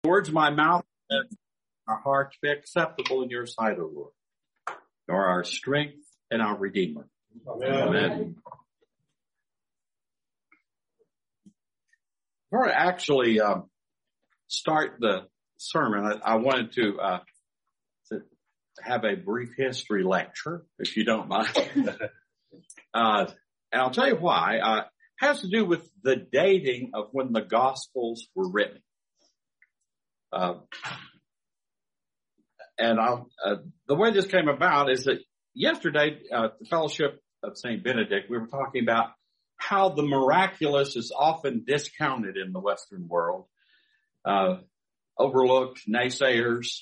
Words of my mouth and our hearts be acceptable in your sight, O Lord. You are our strength and our Redeemer. Amen. Amen. Before I actually start the sermon, I wanted to have a brief history lecture, if you don't mind. And I'll tell you why. It has to do with the dating of when the Gospels were written. The way this came about is that yesterday, the Fellowship of St. Benedict, we were talking about how the miraculous is often discounted in the Western world, overlooked, naysayers,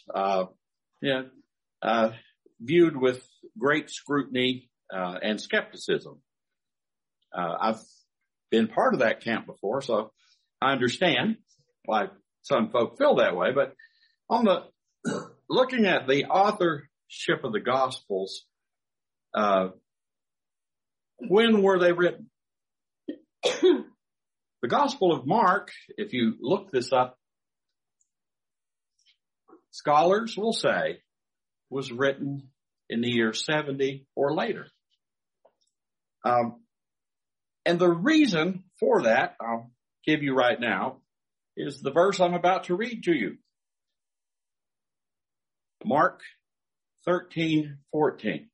viewed with great scrutiny and skepticism. I've been part of that camp before, so I understand why some folk feel that way. But on the looking at the authorship of the Gospels, when were they written? The Gospel of Mark, if you look this up, scholars will say was written in the year 70 or later. And the reason for that, I'll give you right now, is the verse I'm about to read to you. Mark 13:14.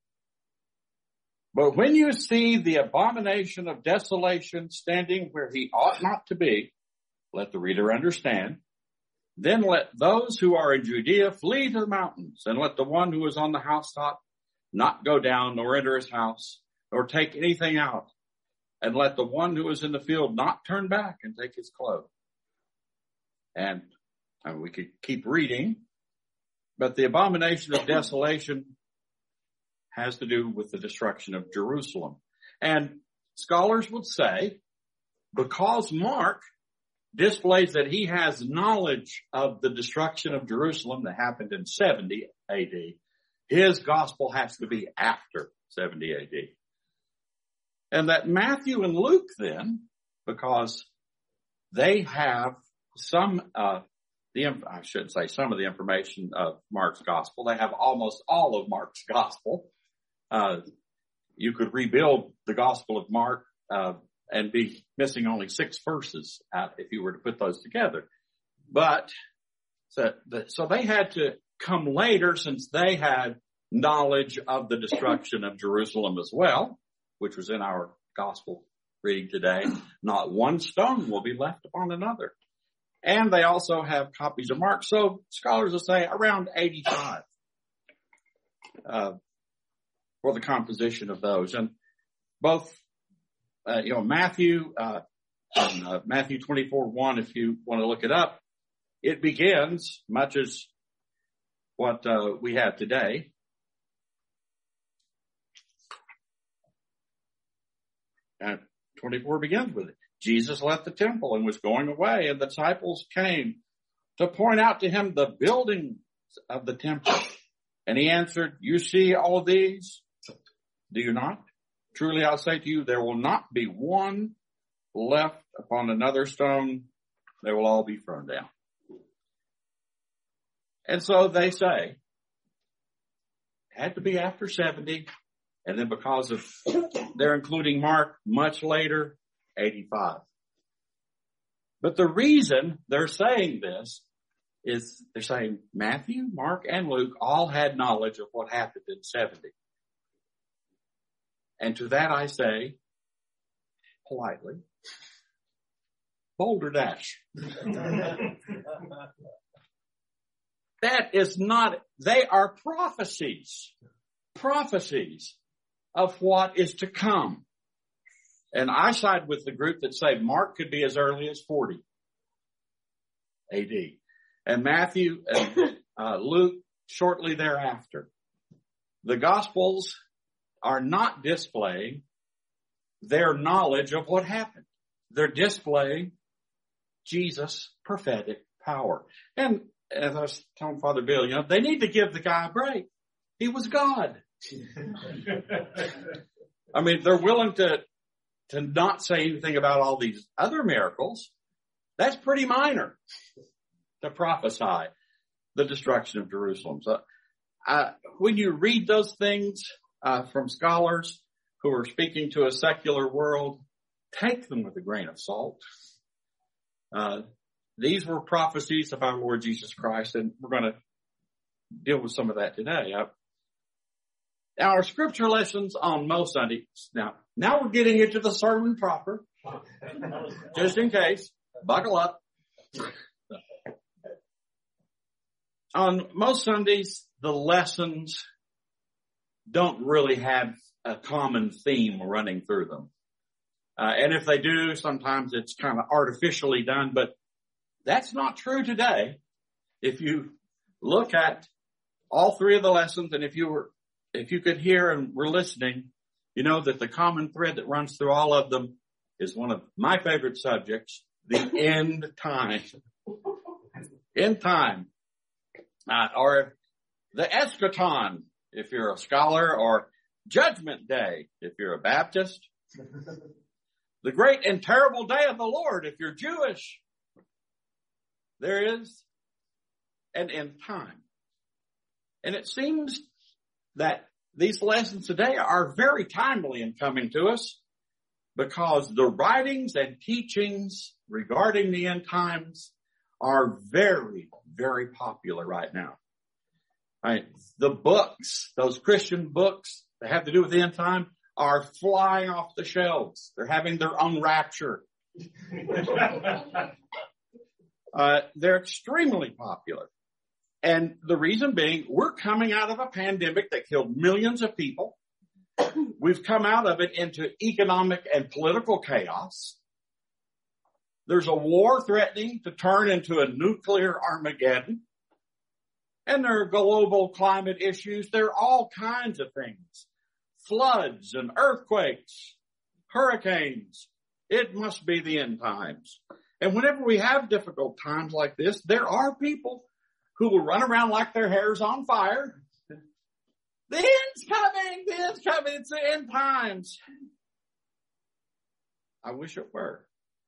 But when you see the abomination of desolation standing where he ought not to be, let the reader understand, then let those who are in Judea flee to the mountains, and let the one who is on the housetop not go down nor enter his house, nor take anything out, and let the one who is in the field not turn back and take his clothes. And we could keep reading, but the abomination of desolation has to do with the destruction of Jerusalem. And scholars would say, because Mark displays that he has knowledge of the destruction of Jerusalem that happened in 70 AD, his gospel has to be after 70 AD. And that Matthew and Luke then, because they have some, I shouldn't say some of the information of Mark's gospel. They have almost all of Mark's gospel. You could rebuild the Gospel of Mark and be missing only 6 verses if you were to put those together. But so they had to come later, since they had knowledge of the destruction of Jerusalem as well, which was in our gospel reading today. Not one stone will be left upon another. And they also have copies of Mark. So scholars will say around 85 for the composition of those. And both, Matthew, Matthew 24:1, if you want to look it up, it begins much as what we have today. And 24 begins with it. Jesus left the temple and was going away, and the disciples came to point out to him the buildings of the temple. And he answered, you see all of these? Do you not? Truly I say to you, there will not be one left upon another stone. They will all be thrown down. And so they say, it had to be after 70. And then because of, they're including Mark much later, 85. But the reason they're saying this is they're saying Matthew, Mark, and Luke all had knowledge of what happened in 70. And to that I say, politely, boulder dash. That is not, they are prophecies of what is to come. And I side with the group that say Mark could be as early as 40 AD. And Matthew and Luke shortly thereafter. The Gospels are not displaying their knowledge of what happened. They're displaying Jesus' prophetic power. And as I was telling Father Bill, they need to give the guy a break. He was God. I mean, they're willing to not say anything about all these other miracles. That's pretty minor. to prophesy the destruction of Jerusalem. So, when you read those things from scholars who are speaking to a secular world, take them with a grain of salt. These were prophecies of our Lord Jesus Christ, and we're going to deal with some of that today. Our scripture lessons on most Sundays. Now we're getting into the sermon proper. Just in case, buckle up. On most Sundays, the lessons don't really have a common theme running through them. And if they do, sometimes it's kind of artificially done, but that's not true today. If you look at all three of the lessons, and if you could hear and were listening, you know that the common thread that runs through all of them is one of my favorite subjects, the end time. End time. Or the eschaton, if you're a scholar, or Judgment Day, if you're a Baptist. The great and terrible day of the Lord, if you're Jewish. There is an end time. And it seems that these lessons today are very timely in coming to us, because the writings and teachings regarding the end times are very, very popular right now. Right? The books, those Christian books that have to do with the end time, are flying off the shelves. They're having their own rapture. They're extremely popular. And the reason being, we're coming out of a pandemic that killed millions of people. We've come out of it into economic and political chaos. There's a war threatening to turn into a nuclear Armageddon. And there are global climate issues. There are all kinds of things. Floods and earthquakes, hurricanes. It must be the end times. And whenever we have difficult times like this, there are people who will run around like their hair's on fire. The end's coming, the end's coming, it's the end times. I wish it were.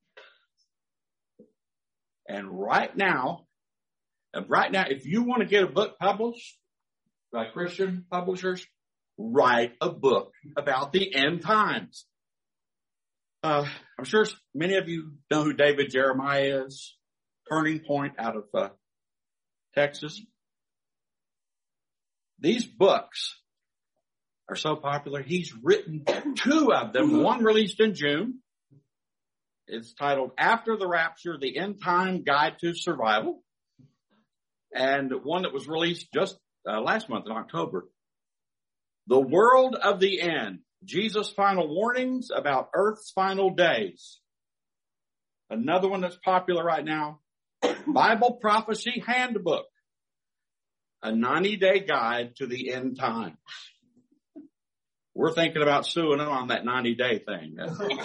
And right now, if you want to get a book published by Christian publishers, write a book about the end times. I'm sure many of you know who David Jeremiah is. Turning Point out of Texas. These books are so popular. He's written 2 of them. One released in June. It's titled After the Rapture, The End Time Guide to Survival. And one that was released just last month in October. The World of the End. Jesus' Final Warnings About Earth's Final Days. Another one that's popular right now. Bible Prophecy Handbook. A 90-day guide to the end times. We're thinking about suing them on that 90-day thing.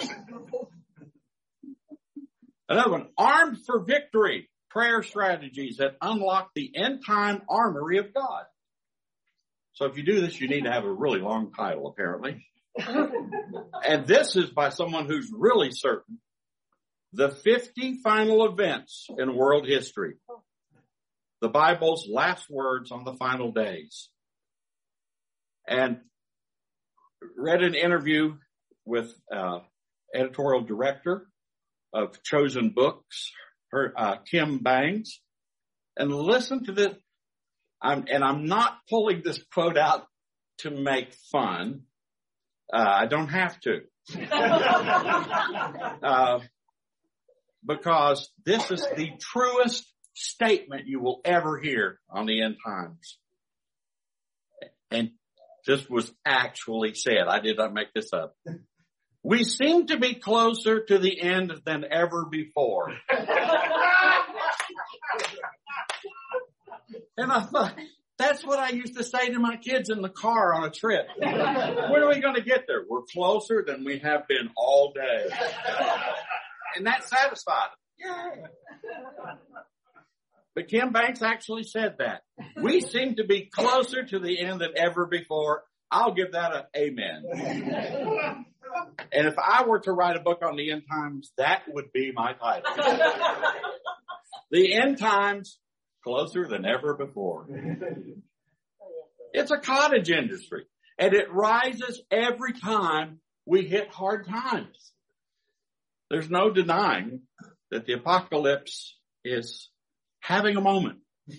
Another one, Armed for Victory. Prayer strategies that unlock the end time armory of God. So if you do this, you need to have a really long title, apparently. And this is by someone who's really certain. The 50 final events in world history. The Bible's last words on the final days. And read an interview with editorial director of Chosen Books, Kim Bangs, and listen to this. I'm not pulling this quote out to make fun. I don't have to. Because this is the truest statement you will ever hear on the end times. And this was actually said. I did not make this up. We seem to be closer to the end than ever before. And I thought, that's what I used to say to my kids in the car on a trip. When are we going to get there? We're closer than we have been all day. And that satisfied them. But Kim Banks actually said that. We seem to be closer to the end than ever before. I'll give that an amen. And if I were to write a book on the end times, that would be my title. The end times closer than ever before. It's a cottage industry, and it rises every time we hit hard times. There's no denying that the apocalypse is having a moment.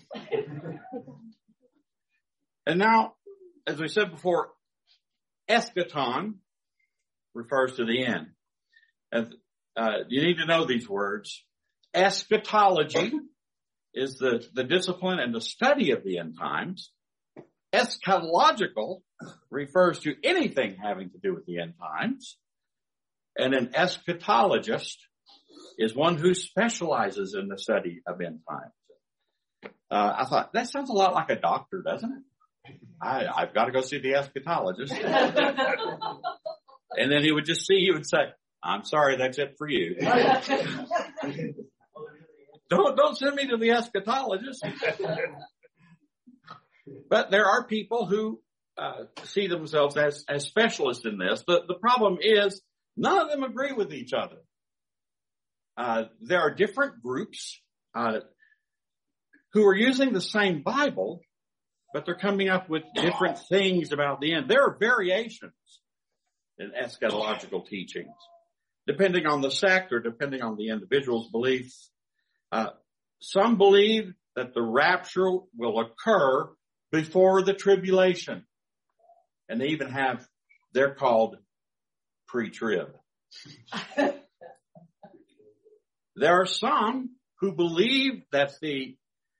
And now, as we said before, eschaton refers to the end. And you need to know these words. Eschatology is the discipline and the study of the end times. Eschatological refers to anything having to do with the end times. And an eschatologist is one who specializes in the study of end times. I thought, that sounds a lot like a doctor, doesn't it? I've got to go see the eschatologist. And then he would just see you and say, I'm sorry, that's it for you. Don't send me to the eschatologist. But there are people who see themselves as specialists in this. The problem is none of them agree with each other. There are different groups who are using the same Bible, but they're coming up with different things about the end. There are variations in eschatological teachings, depending on the sect or depending on the individual's beliefs. Some believe that the rapture will occur before the tribulation. And they even have, they're called pre-trib. There are some who believe that the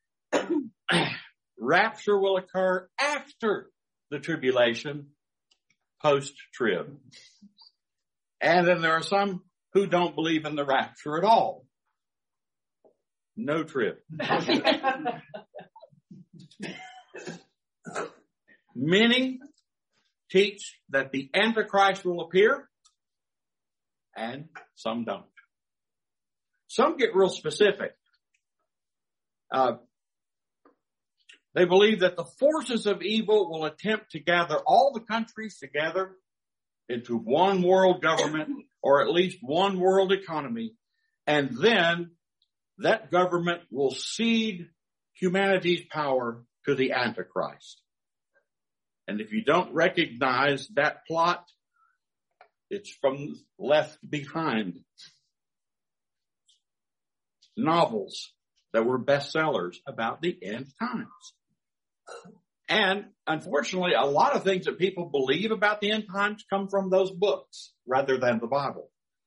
rapture will occur after the tribulation, post-trib. And then there are some who don't believe in the rapture at all. No trib. Many teach that the Antichrist will appear, and some don't. Some get real specific. They believe that the forces of evil will attempt to gather all the countries together into one world government, or at least one world economy, and then that government will cede humanity's power to the Antichrist. And if you don't recognize that plot, it's from Left Behind. Novels that were bestsellers about the end times. And unfortunately, a lot of things that people believe about the end times come from those books rather than the Bible.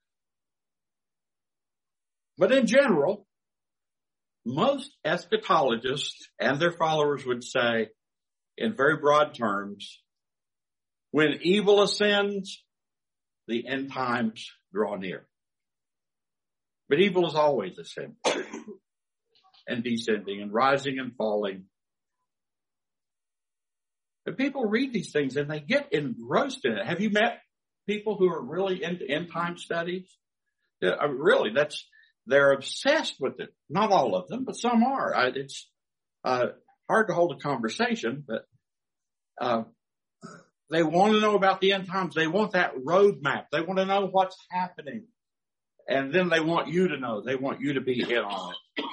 But in general, most eschatologists and their followers would say, in very broad terms, when evil ascends, the end times draw near. But evil is always ascending and descending and rising and falling. But people read these things and they get engrossed in it. Have you met people who are really into end time studies? Really, they're obsessed with it. Not all of them, but some are. It's hard to hold a conversation, but they want to know about the end times. They want that roadmap. They want to know what's happening. And then they want you to know. They want you to be in on it.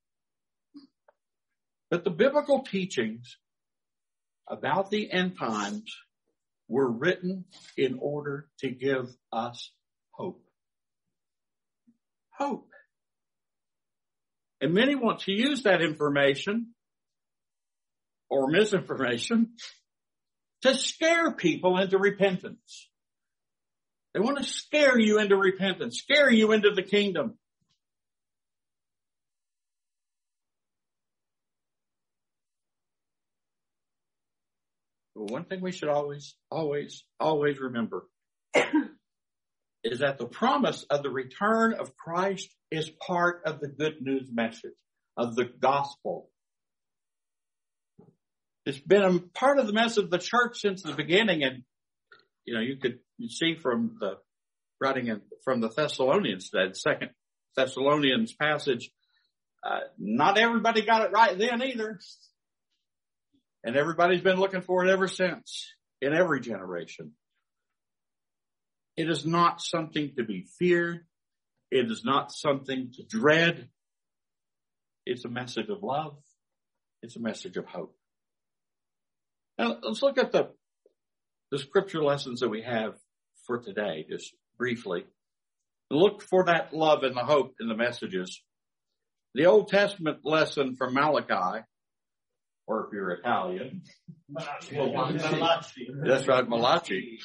But the biblical teachings about the end times were written in order to give us hope. Hope. And many want to use that information or misinformation to scare people into repentance. They want to scare you into repentance, scare you into the kingdom. But one thing we should always remember is that the promise of the return of Christ is part of the good news message of the gospel. It's been a part of the message of the church since the beginning, and you see from the writing from the Thessalonians, that 2 Thessalonians passage, not everybody got it right then either. And everybody's been looking for it ever since, in every generation. It is not something to be feared. It is not something to dread. It's a message of love It's a message of hope. Now, let's look at the scripture lessons that we have for today, just briefly. Look for that love and the hope in the messages. The Old Testament lesson from Malachi, or if you're Italian, Malachi. That's right, Malachi,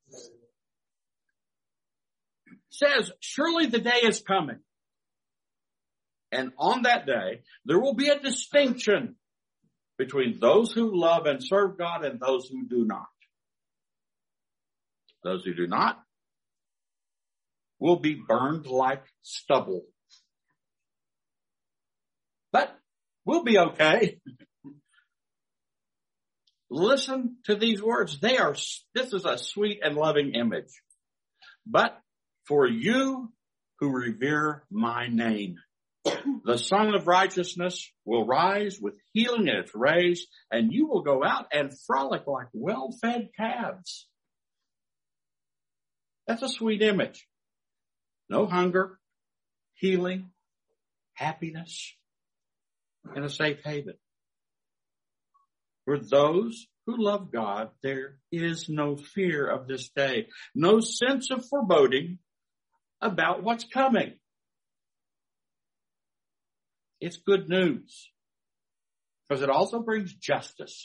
says, surely the day is coming. And on that day, there will be a distinction between those who love and serve God and those who do not. Those who do not will be burned like stubble. But we'll be okay. Listen to these words. This is a sweet and loving image. But for you who revere my name, the Son of Righteousness will rise with healing in its rays, and you will go out and frolic like well-fed calves. That's a sweet image. No hunger, healing, happiness, and a safe haven. For those who love God, there is no fear of this day, no sense of foreboding about what's coming. It's good news because it also brings justice.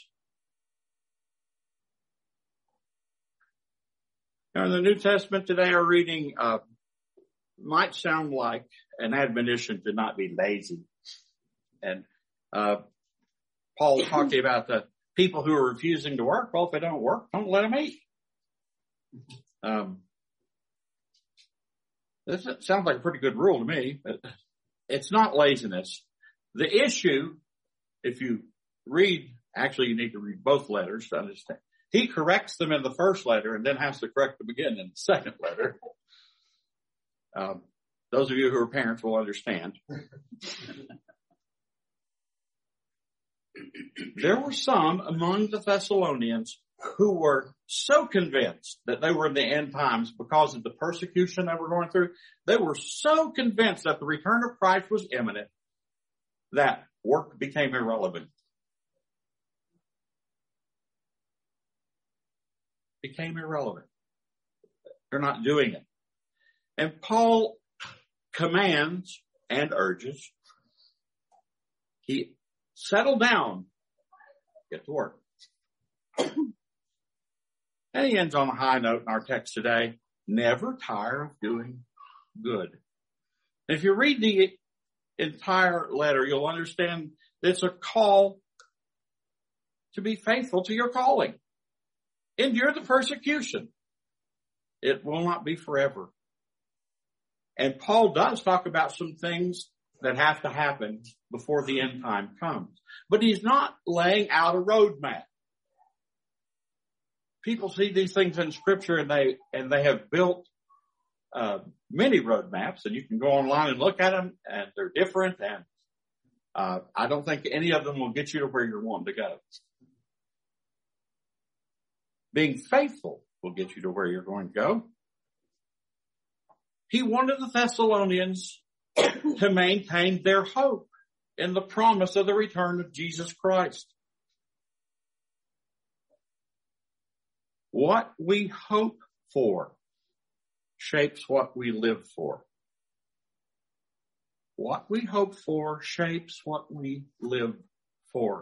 Now, in the New Testament today, our reading might sound like an admonition to not be lazy. And Paul talking about the people who are refusing to work. Well, if they don't work, don't let them eat. This sounds like a pretty good rule to me, but it's not laziness. The issue, if you read, actually you need to read both letters to understand. He corrects them in the first letter and then has to correct them again in the second letter. Those of you who are parents will understand. There were some among the Thessalonians who were so convinced that they were in the end times because of the persecution they were going through. They were so convinced that the return of Christ was imminent that work became irrelevant. Became irrelevant. They're not doing it. And Paul commands and urges, he settle down, get to work. And he ends on a high note in our text today. Never tire of doing good. And if you read the entire letter, you'll understand that it's a call to be faithful to your calling. Endure the persecution. It will not be forever. And Paul does talk about some things that have to happen before the end time comes. But he's not laying out a roadmap. People see these things in Scripture and they have built many roadmaps, and you can go online and look at them, and they're different. And I don't think any of them will get you to where you're wanting to go. Being faithful will get you to where you're going to go. He wanted the Thessalonians to maintain their hope in the promise of the return of Jesus Christ. What we hope for shapes what we live for. What we hope for shapes what we live for.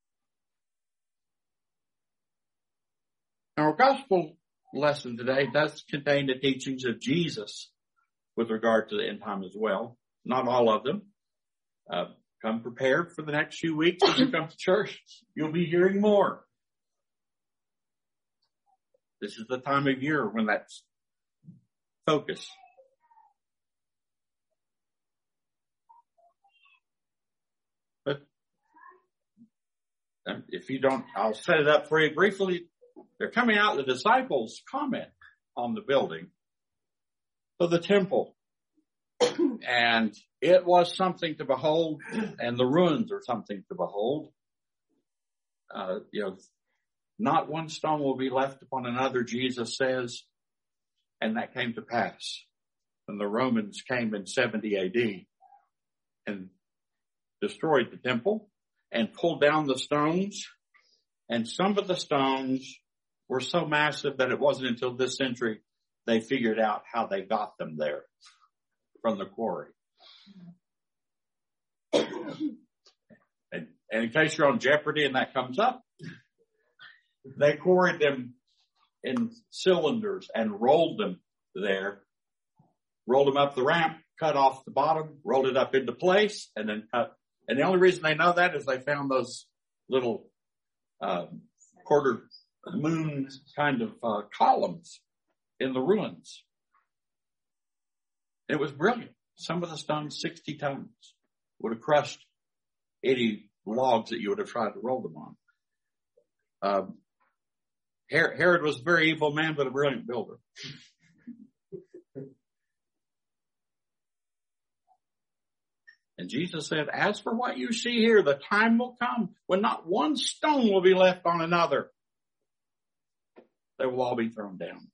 Our gospel lesson today does contain the teachings of Jesus with regard to the end time as well. Not all of them. Come prepared for the next few weeks as you come to church. You'll be hearing more. This is the time of year when that's focus. But if you don't, I'll set it up for you briefly. They're coming out, the disciples comment on the building of the temple. And it was something to behold, and the ruins are something to behold. Not one stone will be left upon another, Jesus says. And that came to pass when the Romans came in 70 AD and destroyed the temple and pulled down the stones. And some of the stones were so massive that it wasn't until this century they figured out how they got them there from the quarry. And in case you're on Jeopardy and that comes up, they quarried them in cylinders and rolled them there, rolled them up the ramp, cut off the bottom, rolled it up into place, and then cut. And the only reason they know that is they found those little quarter moon kind of columns in the ruins. It was brilliant. Some of the stones, 60 tons, would have crushed 80 logs that you would have tried to roll them on. Herod was a very evil man, but a brilliant builder. And Jesus said, as for what you see here, the time will come when not one stone will be left on another. They will all be thrown down.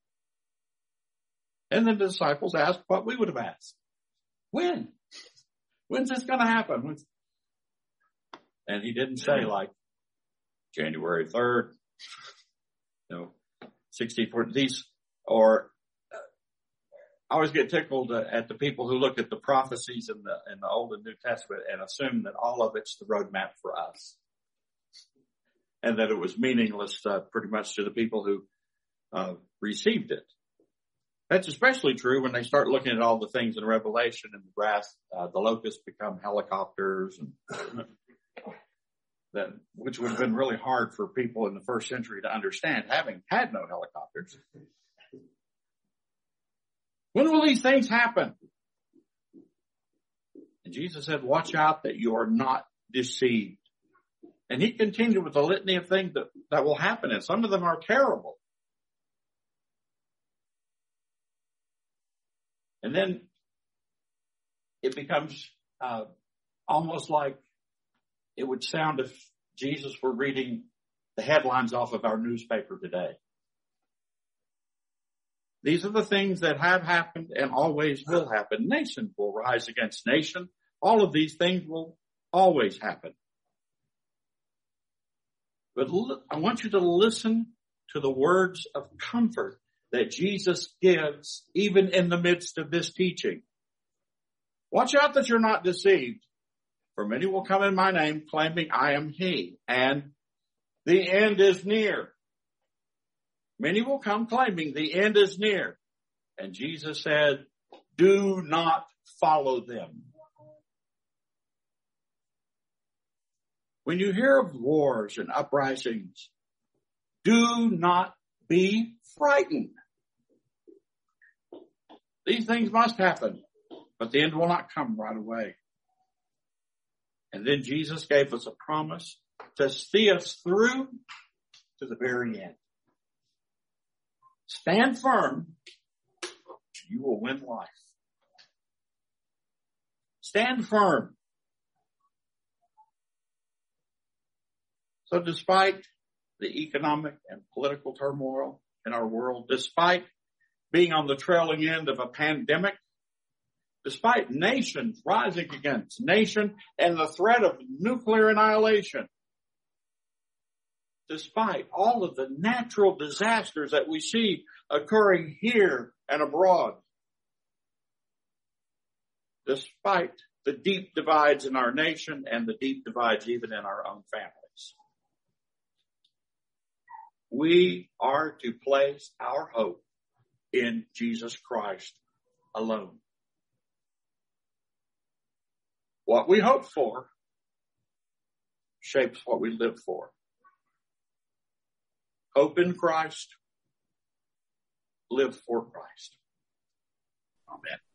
And then the disciples asked what we would have asked. When? When's this going to happen? And he didn't say like January 3rd, 64, these, or I always get tickled at the people who look at the prophecies in the Old and New Testament and assume that all of it's the roadmap for us. And that it was meaningless pretty much to the people who received it. That's especially true when they start looking at all the things in Revelation and the grass, the locusts become helicopters, and that, which would have been really hard for people in the first century to understand, having had no helicopters. When will these things happen? And Jesus said, watch out that you are not deceived. And he continued with a litany of things that will happen, and some of them are terrible. And then it becomes almost like it would sound if Jesus were reading the headlines off of our newspaper today. These are the things that have happened and always will happen. Nation will rise against nation. All of these things will always happen. But I want you to listen to the words of comfort that Jesus gives even in the midst of this teaching. Watch out that you're not deceived, for many will come in my name claiming I am he, and the end is near. Many will come claiming the end is near. And Jesus said, do not follow them. When you hear of wars and uprisings, do not be frightened. These things must happen, but the end will not come right away. And then Jesus gave us a promise to see us through to the very end. Stand firm, you will win life. Stand firm. So despite the economic and political turmoil in our world, despite being on the trailing end of a pandemic, despite nations rising against nation and the threat of nuclear annihilation, despite all of the natural disasters that we see occurring here and abroad, despite the deep divides in our nation and the deep divides even in our own families, we are to place our hope in Jesus Christ alone. What we hope for shapes what we live for. Hope in Christ, live for Christ. Amen.